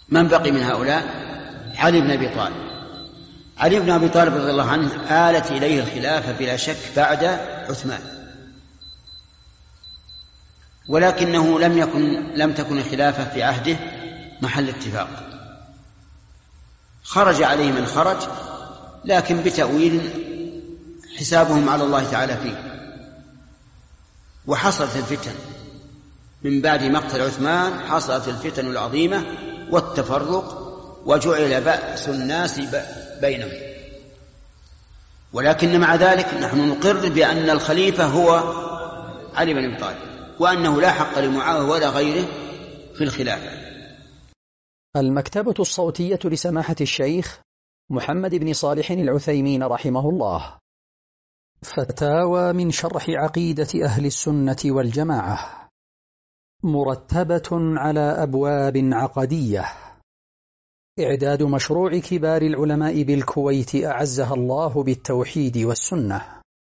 من بقي من هؤلاء؟ علي بن أبي طالب. علي بن أبي طالب رضي الله عنه آلت إليه الخلافة بلا شك بعد عثمان، ولكنه لم تكن الخلافة في عهده محل اتفاق، خرج عليه من خرج، لكن بتأويل حسابهم على الله تعالى فيه. وحصلت الفتن من بعد مقتل عثمان، حصلت الفتن العظيمة والتفرق، وجعل بأس الناس بينهم. ولكن مع ذلك نحن نقر بأن الخليفة هو علي بن أبي طالب، وأنه لا حق لمعاوية ولا غيره في الخلافة. المكتبة الصوتية لسماحة الشيخ محمد بن صالح العثيمين رحمه الله. فتاوى من شرح عقيدة أهل السنة والجماعة، مرتبة على أبواب عقدية. إعداد مشروع كبار العلماء بالكويت أعزها الله بالتوحيد والسنة.